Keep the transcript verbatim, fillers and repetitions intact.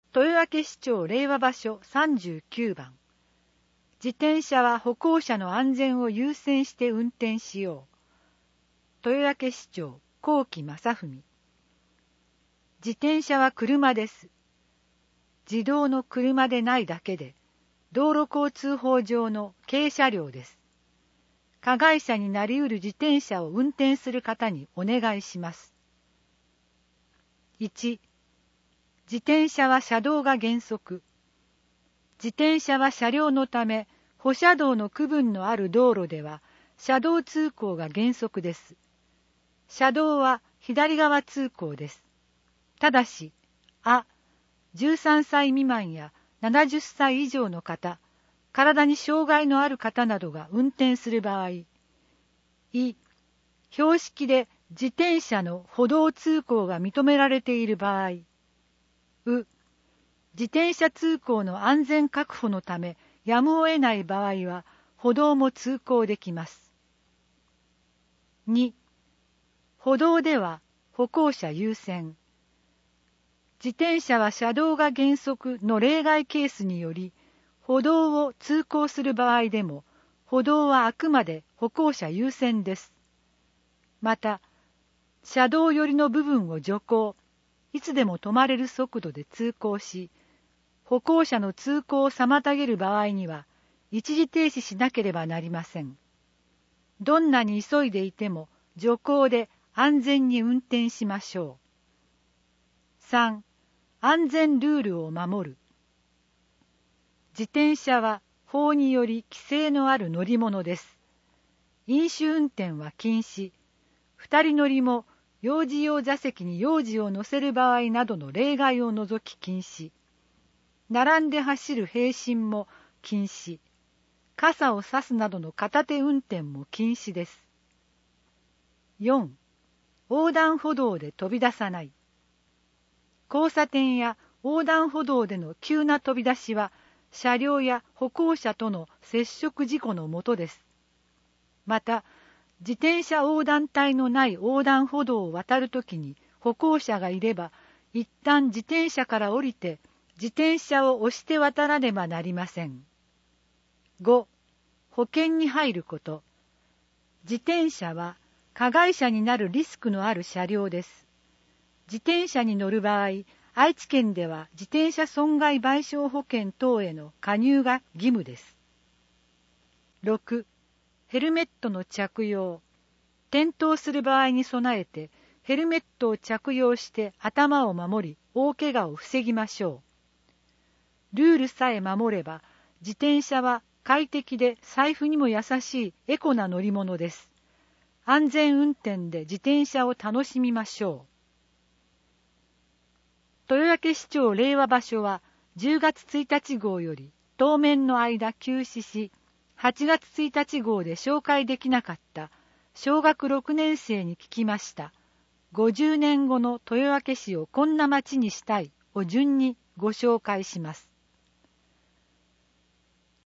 豊明市長令和場所さんじゅうきゅうばん。自転車は歩行者の安全を優先して運転しよう。豊明市長幸喜正文。自転車は車です。自動の車でないだけで、道路交通法上の軽車両です。加害者になりうる自転車を運転する方にお願いします。いち、自転車は車道が原則。自転車は車両のため、歩車道の区分のある道路では、車道通行が原則です。車道は左側通行です。ただし、あ、じゅうさんさい未満やななじゅっさい以上の方、体に障害のある方などが運転する場合、い、標識で自転車の歩道通行が認められている場合、う、自転車通行の安全確保のためやむを得ない場合は歩道も通行できます。に、歩道では歩行者優先。自転車は車道が原則の例外ケースにより、歩道を通行する場合でも、歩道はあくまで歩行者優先です。また、車道寄りの部分を徐行、いつでも止まれる速度で通行し、歩行者の通行を妨げる場合には、一時停止しなければなりません。どんなに急いでいても、徐行で安全に運転しましょう。さん、安全ルールを守る。自転車は法により規制のある乗り物です。飲酒運転は禁止。二人乗りも幼児用座席に幼児を乗せる場合などの例外を除き禁止。並んで走る並進も禁止。傘を差すなどの片手運転も禁止です。よん、横断歩道で飛び出さない。交差点や横断歩道での急な飛び出しは、車両や歩行者との接触事故のもとです。また、自転車横断帯のない横断歩道を渡るときに歩行者がいれば、一旦自転車から降りて、自転車を押して渡らねばなりません。ご、保険に入ること。自転車は加害者になるリスクのある車両です。自転車に乗る場合、愛知県では自転車損害賠償保険等への加入が義務です。ろく、ヘルメットの着用。転倒する場合に備えて、ヘルメットを着用して頭を守り、大怪我を防ぎましょう。ルールさえ守れば、自転車は快適で財布にも優しいエコな乗り物です。安全運転で自転車を楽しみましょう。豊明市長令和場所はじゅうがつついたち号より当面の間休止し、はちがつついたち号で紹介できなかった小学ろくねん生に聞きました。ごじゅうねんごの豊明市をこんな町にしたいを順にご紹介します。